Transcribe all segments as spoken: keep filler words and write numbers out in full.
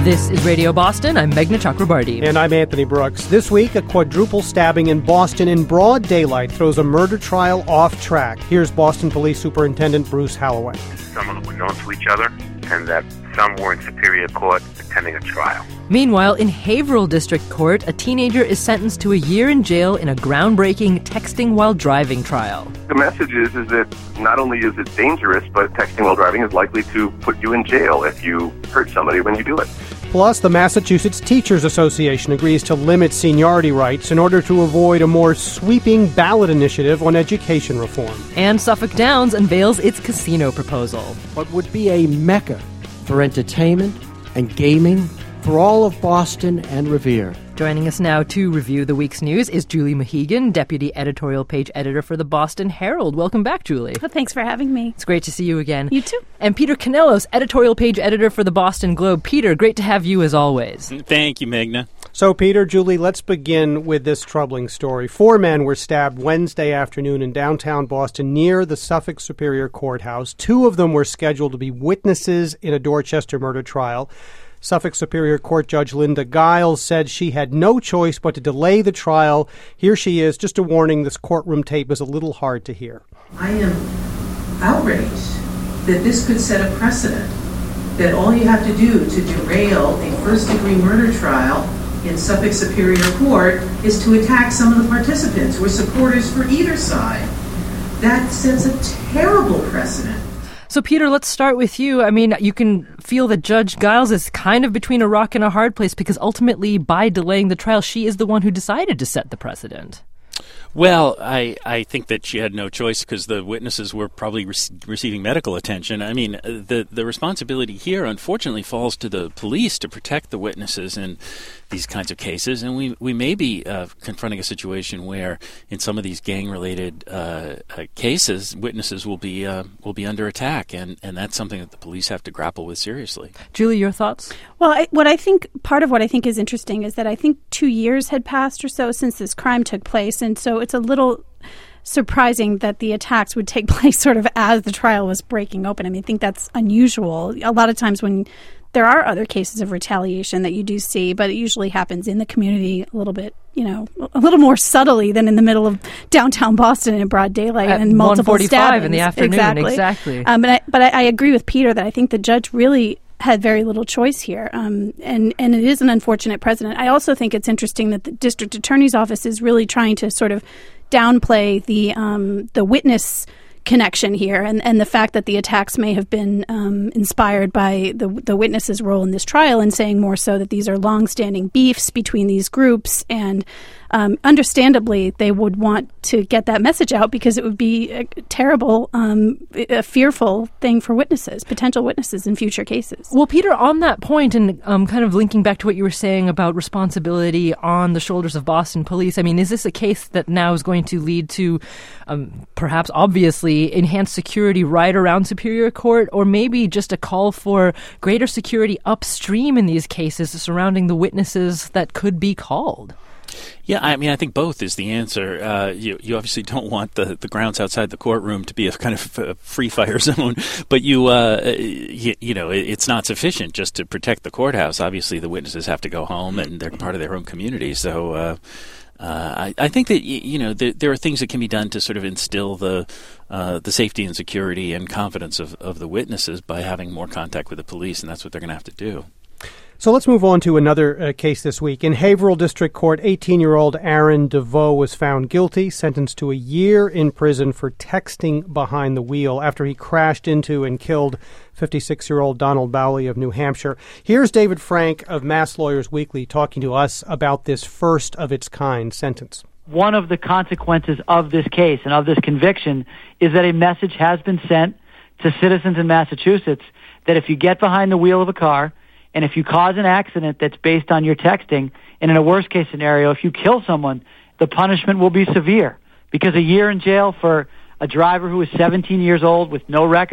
This is Radio Boston. I'm Meghna Chakrabarti. And I'm Anthony Brooks. This week, a quadruple stabbing in Boston in broad daylight throws a murder trial off track. Here's Boston Police Superintendent Bruce Halloway. Some of them were known to each other, and that some were in Superior Court attending a trial. Meanwhile, in Haverhill District Court, a teenager is sentenced to a year in jail in a groundbreaking texting while driving trial. The message is, is that not only is it dangerous, but texting while driving is likely to put you in jail if you hurt somebody when you do it. Plus, the Massachusetts Teachers Association agrees to limit seniority rights in order to avoid a more sweeping ballot initiative on education reform. And Suffolk Downs unveils its casino proposal. What would be a mecca for entertainment and gaming for all of Boston and Revere. Joining us now to review the week's news is Julie Mahegan, Deputy Editorial Page Editor for the Boston Herald. Welcome back, Julie. Well, thanks for having me. It's great to see you again. You too. And Peter Canellos, Editorial Page Editor for the Boston Globe. Peter, great to have you as always. Thank you, Meghna. So, Peter, Julie, let's begin with this troubling story. Four men were stabbed Wednesday afternoon in downtown Boston near the Suffolk Superior Courthouse. Two of them were scheduled to be witnesses in a Dorchester murder trial. Suffolk Superior Court Judge Linda Giles said she had no choice but to delay the trial. Here she is. Just a warning, this courtroom tape is a little hard to hear. I am outraged that this could set a precedent, that all you have to do to derail a first-degree murder trial in Suffolk Superior Court is to attack some of the participants who are supporters for either side. That sets a terrible precedent. So, Peter, let's start with you. I mean, you can feel that Judge Giles is kind of between a rock and a hard place because ultimately, by delaying the trial, she is the one who decided to set the precedent. Well, I, I think that she had no choice because the witnesses were probably re- receiving medical attention. I mean, the the responsibility here, unfortunately, falls to the police to protect the witnesses in these kinds of cases. And we we may be uh, confronting a situation where, in some of these gang-related uh, uh, cases, witnesses will be uh, will be under attack, and, and that's something that the police have to grapple with seriously. Julie, your thoughts? Well, I, what I think, part of what I think is interesting is that I think two years had passed or so since this crime took place, and so it's a little surprising that the attacks would take place sort of as the trial was breaking open. I mean, I think that's unusual. A lot of times when there are other cases of retaliation that you do see, but it usually happens in the community a little bit, you know, a little more subtly than in the middle of downtown Boston in broad daylight At and multiple stabbings. in the afternoon, exactly. exactly. Um, but I, but I, I agree with Peter that I think the judge really had very little choice here, um, and, and it is an unfortunate precedent. I also think it's interesting that the district attorney's office is really trying to sort of downplay the um, the witness connection here and, and the fact that the attacks may have been um, inspired by the the witness's role in this trial, and saying more so that these are longstanding beefs between these groups, and um, understandably they would want to get that message out because it would be a terrible, um, a fearful thing for witnesses, potential witnesses in future cases. Well, Peter, on that point, and um, kind of linking back to what you were saying about responsibility on the shoulders of Boston police, I mean, is this a case that now is going to lead to um, perhaps obviously enhanced security right around Superior Court, or maybe just a call for greater security upstream in these cases surrounding the witnesses that could be called? Yeah, I mean, I think both is the answer. Uh, you, you obviously don't want the, the grounds outside the courtroom to be a kind of a free fire zone, but you, uh, you, you know, it, it's not sufficient just to protect the courthouse. Obviously, the witnesses have to go home, and they're part of their own community. So, uh, uh, I, I think that you know there, there are things that can be done to sort of instill the uh, the safety and security and confidence of, of the witnesses by having more contact with the police, and that's what they're going to have to do. So let's move on to another uh, case this week. In Haverhill District Court, eighteen-year-old Aaron DeVoe was found guilty, sentenced to a year in prison for texting behind the wheel after he crashed into and killed fifty-six-year-old Donald Bowley of New Hampshire. Here's David Frank of Mass Lawyers Weekly talking to us about this first-of-its-kind sentence. One of the consequences of this case and of this conviction is that a message has been sent to citizens in Massachusetts that if you get behind the wheel of a car, and if you cause an accident that's based on your texting, and in a worst-case scenario, if you kill someone, the punishment will be severe. Because a year in jail for a driver who is seventeen years old with no record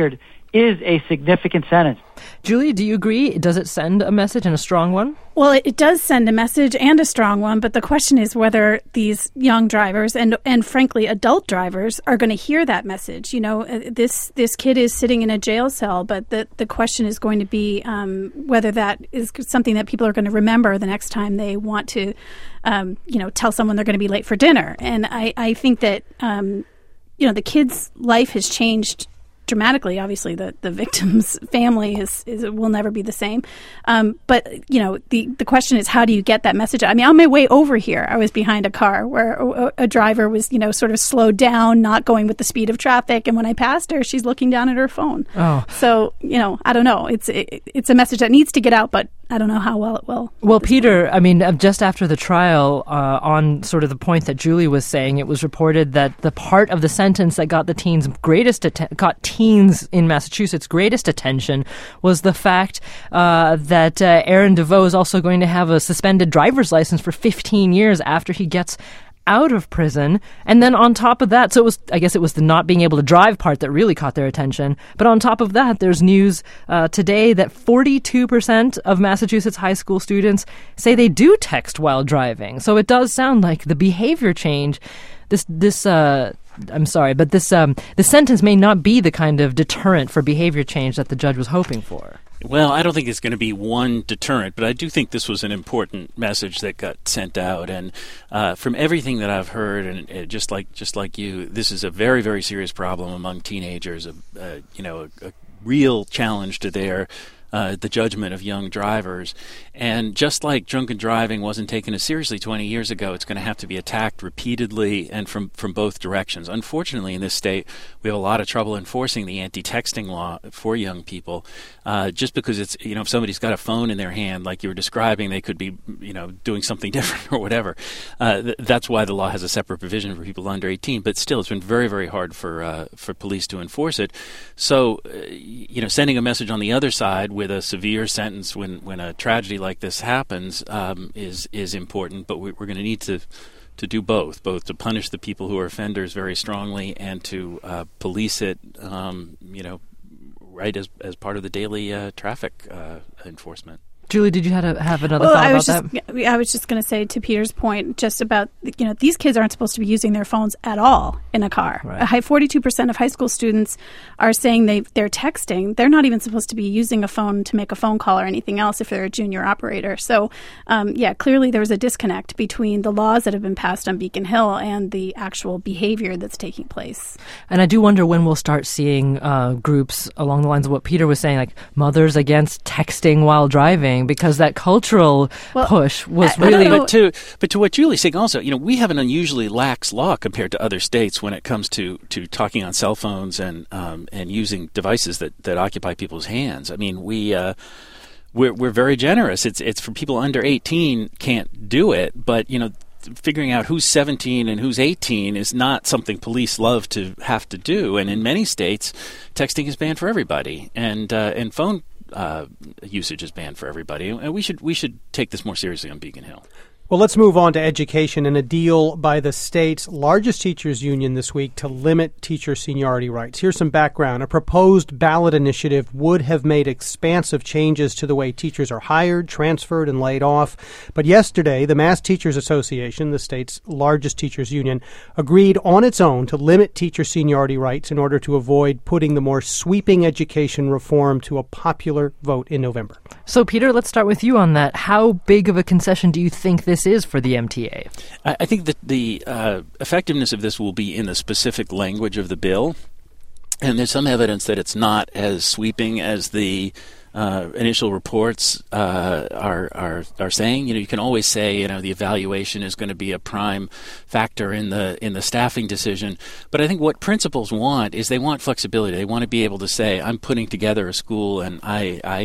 is a significant sentence. Julie, do you agree? Does it send a message, and a strong one? Well, it, it does send a message and a strong one, but the question is whether these young drivers and and frankly adult drivers are going to hear that message. You know, this this kid is sitting in a jail cell, but the the question is going to be um, whether that is something that people are going to remember the next time they want to, um, you know, tell someone they're going to be late for dinner. And I I think that um, you know the kid's life has changed dramatically. Obviously, the, the victim's family is, is will never be the same. Um, but, you know, the, the question is, how do you get that message? I mean, on my way over here, I was behind a car where a, a driver was, you know, sort of slowed down, not going with the speed of traffic. And when I passed her, she's looking down at her phone. Oh. So, you know, I don't know. It's it, it's a message that needs to get out, but I don't know how well it will. Well, Peter, I mean, just after the trial, uh, on sort of the point that Julie was saying, it was reported that the part of the sentence that got the teens greatest atten- got teens in Massachusetts greatest attention was the fact uh, that uh, Aaron DeVoe is also going to have a suspended driver's license for fifteen years after he gets out of prison. And then on top of that, so it was, I guess it was the not being able to drive part that really caught their attention. But on top of that, there's news uh, today that forty-two percent of Massachusetts high school students say they do text while driving. So it does sound like the behavior change, this, this, uh, I'm sorry, but this, um, the sentence may not be the kind of deterrent for behavior change that the judge was hoping for. Well, I don't think it's going to be one deterrent, but I do think this was an important message that got sent out. And uh, from everything that I've heard, and uh, just like just like you, this is a very, very serious problem among teenagers. A, uh, you know, a, a real challenge to their uh, the judgment of young drivers. And just like drunken driving wasn't taken as seriously twenty years ago, it's going to have to be attacked repeatedly and from, from both directions. Unfortunately, in this state, we have a lot of trouble enforcing the anti-texting law for young people, uh, just because it's, you know, if somebody's got a phone in their hand, like you were describing, they could be, you know, doing something different or whatever. Uh, th- that's why the law has a separate provision for people under eighteen. But still, it's been very, very hard for uh, for police to enforce it. So, uh, you know, sending a message on the other side with a severe sentence when, when a tragedy like like this happens um, is is important, but we, we're going to need to to do both, both to punish the people who are offenders very strongly and to uh, police it, um, you know, right as as part of the daily uh, traffic uh, enforcement. Julie, did you have, to have another well, thought I was about just, that? I was just going to say to Peter's point, just about, you know, these kids aren't supposed to be using their phones at all in a car. Right. A high forty-two percent of high school students are saying they, they're texting. They're not even supposed to be using a phone to make a phone call or anything else if they're a junior operator. So, um, yeah, clearly there was a disconnect between the laws that have been passed on Beacon Hill and the actual behavior that's taking place. And I do wonder when we'll start seeing uh, groups along the lines of what Peter was saying, like Mothers Against Texting While Driving, because that cultural well, push was I, really... I but to but to what Julie's saying also, you know, we have an unusually lax law compared to other states when it comes to, to talking on cell phones and um, and using devices that, that occupy people's hands. I mean, we uh, we're we're very generous. It's it's for people under eighteen can't do it, but you know, figuring out who's seventeen and who's eighteen is not something police love to have to do. And in many states, texting is banned for everybody, and uh, and phone Uh, usage is banned for everybody, and we should we should take this more seriously on Beacon Hill. Well, let's move on to education and a deal by the state's largest teachers union this week to limit teacher seniority rights. Here's some background. A proposed ballot initiative would have made expansive changes to the way teachers are hired, transferred, and laid off. But yesterday, the Mass Teachers Association, the state's largest teachers union, agreed on its own to limit teacher seniority rights in order to avoid putting the more sweeping education reform to a popular vote in November. So, Peter, let's start with you on that. How big of a concession do you think this is for the M T A? I, I think that the uh, effectiveness of this will be in the specific language of the bill, and there's some evidence that it's not as sweeping as the uh, initial reports uh, are, are are saying. You know, you can always say, you know, the evaluation is going to be a prime factor in the in the staffing decision. But I think what principals want is they want flexibility. They want to be able to say, I'm putting together a school, and I I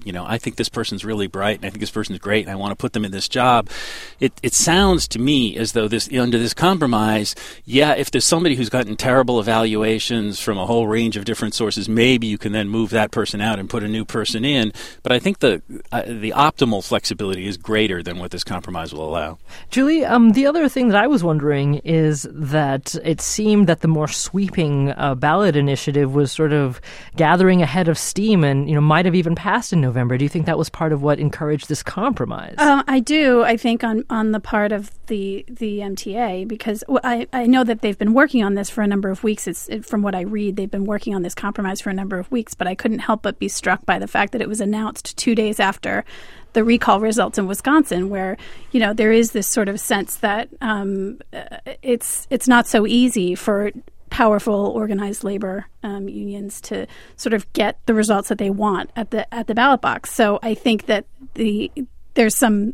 you know, I think this person's really bright and I think this person's great and I want to put them in this job. It it sounds to me as though this under this compromise, yeah, if there's somebody who's gotten terrible evaluations from a whole range of different sources, maybe you can then move that person out and put a new person in. But I think the uh, the optimal flexibility is greater than what this compromise will allow. Julie, um, the other thing that I was wondering is that it seemed that the more sweeping uh, ballot initiative was sort of gathering ahead of steam and, you know, might have even passed in November. Do you think that was part of what encouraged this compromise? Uh, I do, I think, on, on the part of the the M T A, because I, I know that they've been working on this for a number of weeks. It's it, from what I read, they've been working on this compromise for a number of weeks, but I couldn't help but be struck by the fact that it was announced two days after the recall results in Wisconsin, where, you know, there is this sort of sense that um, it's it's not so easy for powerful organized labor um, unions to sort of get the results that they want at the at the ballot box. So I think that the there's some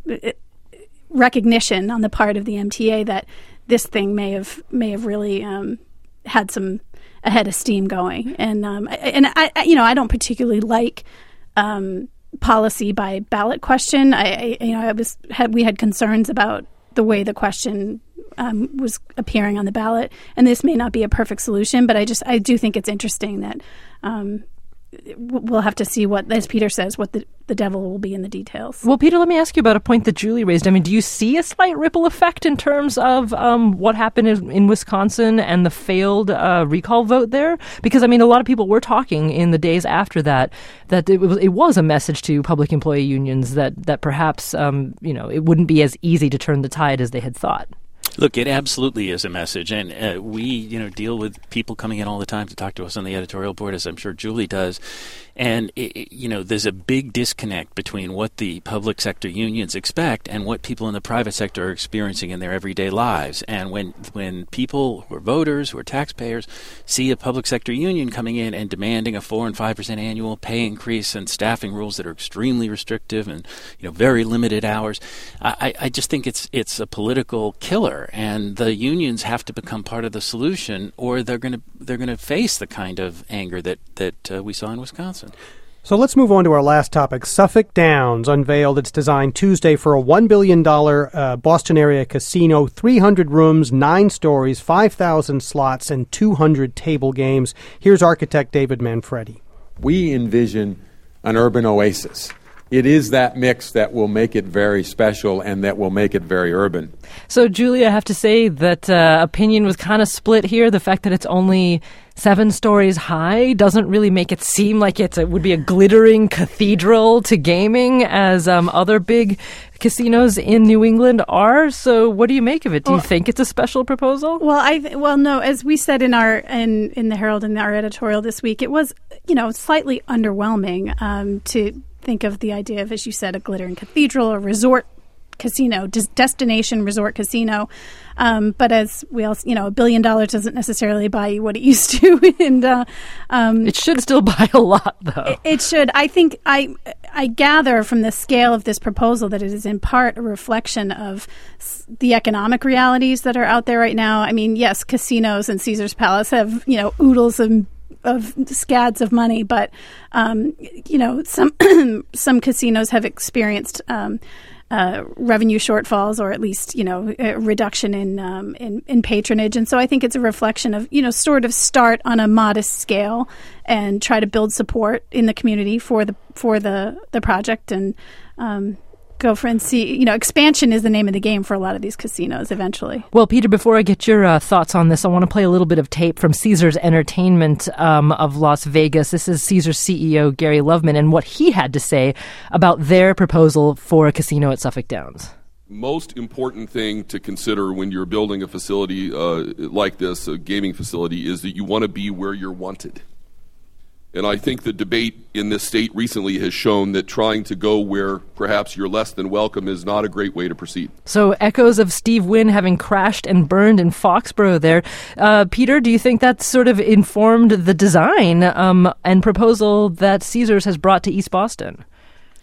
recognition on the part of the M T A that this thing may have may have really um, had some a head of steam going. And um, and I, I you know I don't particularly like um, policy by ballot question. I, I you know I was had we had concerns about the way the question Um, was appearing on the ballot, and this may not be a perfect solution, but I just I do think it's interesting that um, we'll have to see what, as Peter says, what the, the devil will be in the details. Well, Peter, let me ask you about a point that Julie raised. I mean, do you see a slight ripple effect in terms of um, what happened in, in Wisconsin and the failed uh, recall vote there? Because, I mean, a lot of people were talking in the days after that that it was, it was a message to public employee unions that, that perhaps, um, you know, it wouldn't be as easy to turn the tide as they had thought. Look, it absolutely is a message, and uh, we, you know, deal with people coming in all the time to talk to us on the editorial board, as I'm sure Julie does. And, it, you know, there's a big disconnect between what the public sector unions expect and what people in the private sector are experiencing in their everyday lives. And when when people who are voters, who are taxpayers, see a public sector union coming in and demanding a four and five percent annual pay increase and staffing rules that are extremely restrictive and, you know, very limited hours, I, I just think it's it's a political killer. And the unions have to become part of the solution, or they're going to they're going to face the kind of anger that that uh, we saw in Wisconsin. So let's move on to our last topic. Suffolk Downs unveiled its design Tuesday for a one billion dollars uh, Boston area casino, three hundred rooms, nine stories, five thousand slots, and two hundred table games. Here's architect David Manfredi. We envision an urban oasis. It is that mix that will make it very special and that will make it very urban. So, Julie, I have to say that uh, opinion was kind of split here. The fact that it's only seven stories high doesn't really make it seem like it's, it would be a glittering cathedral to gaming as um, other big casinos in New England are. So what do you make of it? Do well, you think it's a special proposal? Well, I well, no, as we said in our in, in the Herald in our editorial this week, it was, you know, slightly underwhelming um, to think of the idea of, as you said, a glittering cathedral or resort casino, des- destination resort casino. Um, but as we also, you know, a billion dollars doesn't necessarily buy you what it used to. and uh, um, It should still buy a lot, though. It, it should. I think I I gather from the scale of this proposal that it is in part a reflection of s- the economic realities that are out there right now. I mean, yes, casinos and Caesar's Palace have, you know, oodles of of scads of money, but um, you know, some some casinos have experienced um, uh, revenue shortfalls, or at least, you know, a reduction in, um, in in patronage. And so I think it's a reflection of, you know, sort of start on a modest scale and try to build support in the community for the for the the project, and um, go for and see, you know, expansion is the name of the game for a lot of these casinos eventually. Well, Peter, before I get your uh, thoughts on this, I want to play a little bit of tape from Caesars Entertainment um, of Las Vegas. This is Caesars C E O Gary Loveman and what he had to say about their proposal for a casino at Suffolk Downs. Most important thing to consider when you're building a facility uh, like this, a gaming facility, is that you want to be where you're wanted. And I think the debate in this state recently has shown that trying to go where perhaps you're less than welcome is not a great way to proceed. So echoes of Steve Wynn having crashed and burned in Foxborough there. Uh, Peter, do you think that sort of informed the design um, and proposal that Caesars has brought to East Boston?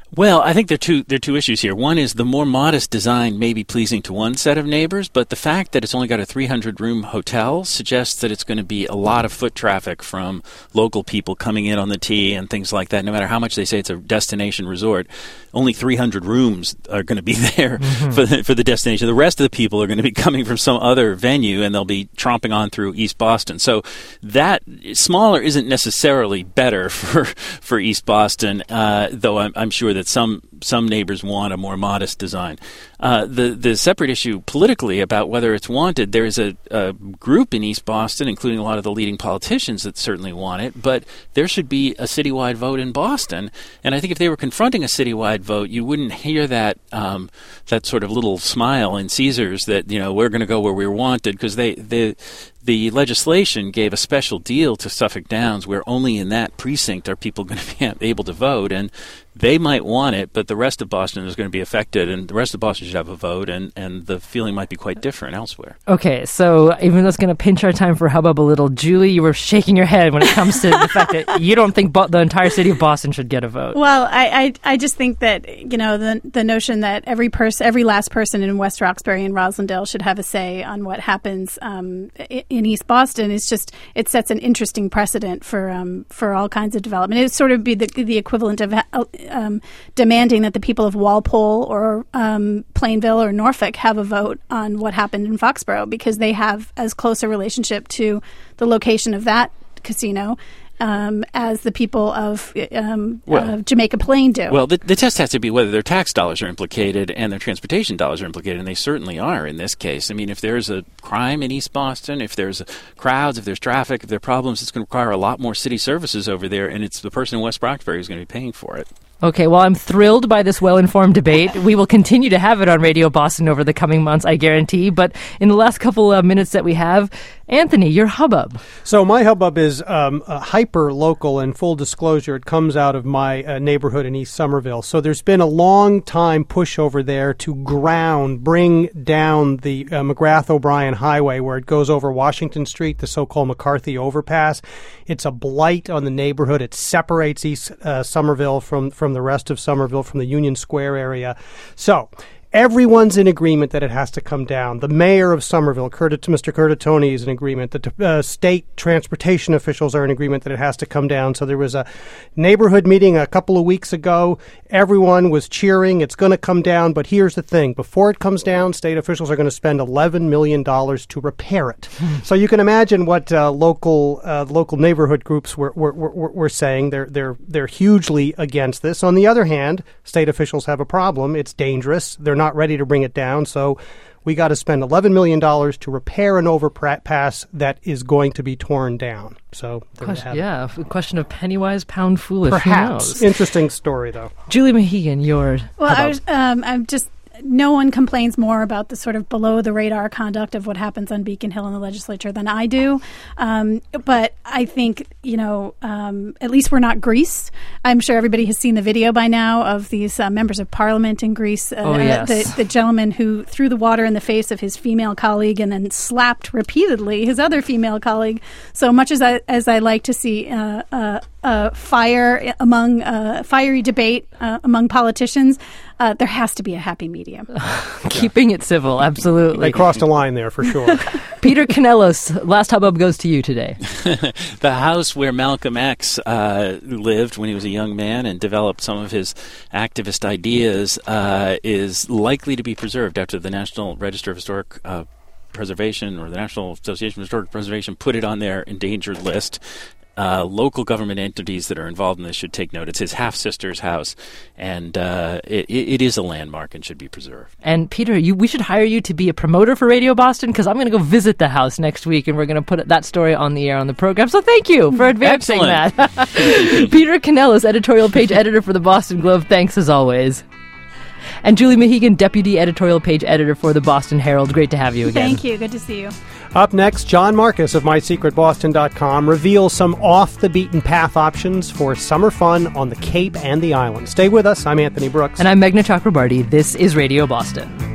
Well, I think there are two there are two issues here. One is the more modest design may be pleasing to one set of neighbors, but the fact that it's only got a three hundred room hotel suggests that it's going to be a lot of foot traffic from local people coming in on the T and things like that. No matter how much they say it's a destination resort, only three hundred rooms are going to be there mm-hmm. for the, for the destination. The rest of the people are going to be coming from some other venue, and they'll be tromping on through East Boston. So that smaller isn't necessarily better for for East Boston, uh, though I'm, I'm sure that some some neighbors want a more modest design. Uh, the the separate issue politically about whether it's wanted, there is a, a group in East Boston, including a lot of the leading politicians, that certainly want it, but there should be a citywide vote in Boston. And I think if they were confronting a citywide vote, you wouldn't hear that um, that sort of little smile in Caesars that, you know, we're going to go where we're wanted, because they the the legislation gave a special deal to Suffolk Downs where only in that precinct are people going to be able to vote, and they might want it, but the rest of Boston is going to be affected, and the rest of Boston should have a vote, and, and the feeling might be quite different elsewhere. Okay, so even though it's going to pinch our time for hubbub a little, Julie, you were shaking your head when it comes to the fact that you don't think Bo- the entire city of Boston should get a vote. Well, I, I I just think that, you know, the the notion that every person, every last person in West Roxbury and Roslindale should have a say on what happens um, in East Boston is just, it sets an interesting precedent for um, for all kinds of development. It would sort of be the the equivalent of um, demanding that the people of Walpole or um, Plainville or Norfolk have a vote on what happened in Foxborough, because they have as close a relationship to the location of that casino Um, as the people of um, well, uh, Jamaica Plain do. Well, the, the test has to be whether their tax dollars are implicated and their transportation dollars are implicated, and they certainly are in this case. I mean, if there's a crime in East Boston, if there's crowds, if there's traffic, if there are problems, it's going to require a lot more city services over there, and it's the person in West Roxbury who's going to be paying for it. Okay, well, I'm thrilled by this well-informed debate. We will continue to have it on Radio Boston over the coming months, I guarantee. But in the last couple of minutes that we have, Anthony, your hubbub. So my hubbub is um, uh, hyper-local, and full disclosure, it comes out of my uh, neighborhood in East Somerville. So there's been a long-time push over there to ground, bring down the uh, McGrath-O'Brien Highway where it goes over Washington Street, the so-called McCarthy Overpass. It's a blight on the neighborhood. It separates East uh, Somerville from, from the rest of Somerville, from the Union Square area. So everyone's in agreement that it has to come down. The mayor of Somerville, Curtit- Mister Curtatone, is in agreement. The uh, state transportation officials are in agreement that it has to come down. So there was a neighborhood meeting a couple of weeks ago. Everyone was cheering. It's going to come down. But here's the thing. Before it comes down, state officials are going to spend eleven million dollars to repair it. So you can imagine what uh, local uh, local neighborhood groups were, were, were, were saying. They're, they're, they're hugely against this. On the other hand, state officials have a problem. It's dangerous. They're not ready to bring it down, so we got to spend eleven million dollars to repair an overpass that is going to be torn down. So there question, we have yeah, a question of penny wise, pound foolish. Perhaps. Interesting story, though. Julie Mahegan, your well, I was, um, I'm just. No one complains more about the sort of below-the-radar conduct of what happens on Beacon Hill in the legislature than I do. Um, but I think, you know, um, at least we're not Greece. I'm sure everybody has seen the video by now of these uh, members of parliament in Greece. Uh, oh, yes. the, the gentleman who threw the water in the face of his female colleague and then slapped repeatedly his other female colleague. So much as I, as I like to see uh, uh, uh, fire among uh, fiery debate uh, among politicians, Uh, there has to be a happy medium. Keeping it civil, absolutely. They crossed a line there for sure. Peter Canellos, last hubbub goes to you today. The house where Malcolm X uh, lived when he was a young man and developed some of his activist ideas uh, is likely to be preserved after the National Register of Historic uh, Preservation or the National Association of Historic Preservation put it on their endangered list. Uh, local government entities that are involved in this should take note. It's his half-sister's house, and uh, it, it is a landmark and should be preserved. And Peter, you, we should hire you to be a promoter for Radio Boston, because I'm going to go visit the house next week, and we're going to put that story on the air on the program. So thank you for advancing Excellent. that. Peter Canellos, editorial page editor for the Boston Globe. Thanks as always. And Julie Mahegan, deputy editorial page editor for the Boston Herald. Great to have you again. Thank you. Good to see you. Up next, John Marcus of my secret boston dot com reveals some off-the-beaten-path options for summer fun on the Cape and the island. Stay with us. I'm Anthony Brooks. And I'm Meghna Chakrabarty. This is Radio Boston.